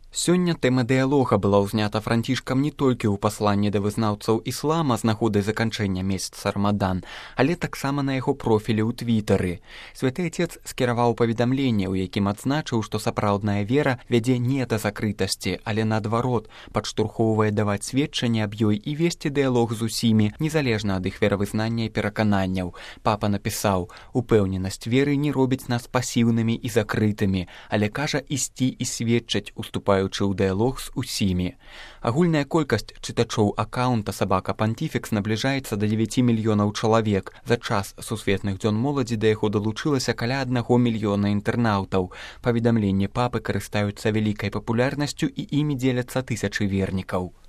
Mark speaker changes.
Speaker 1: Сёння тэма дыялога была ўзнята Францішкам не толькі ў пасланні да вызнаўцаў іслама з нагодай заканчэння месяца Рамадан, але таксама на яго профілі ў твітары. Святы Отец скіраваў паведамленне, у якім адзначыў, што сапраўдная вера вядзе не да закрытасці, але наадварот, падштурхоўвае даваць сведчанне аб ёй і весці дыялог з усімі, незалежна ад іх веравызнання і перакананняў. Папа напісаў: «Упэўненасць веры не робіць нас пасіўнымі і закрытымі, але кажа ісці і сведчыць, уступаючы ў дыялог з усімі». Агульная колькасць чытачоў акаунта «Сабака Пантифікс» набліжаецца да 9 мільёнаў чалавек. За час сусветных дзён моладзі да яго далучылася каля 1 мільёна інтэрнаўтаў. Паведамленні папы карыстаюцца вялікай папулярнасцю і імі дзеляцца тысячы вернікаў.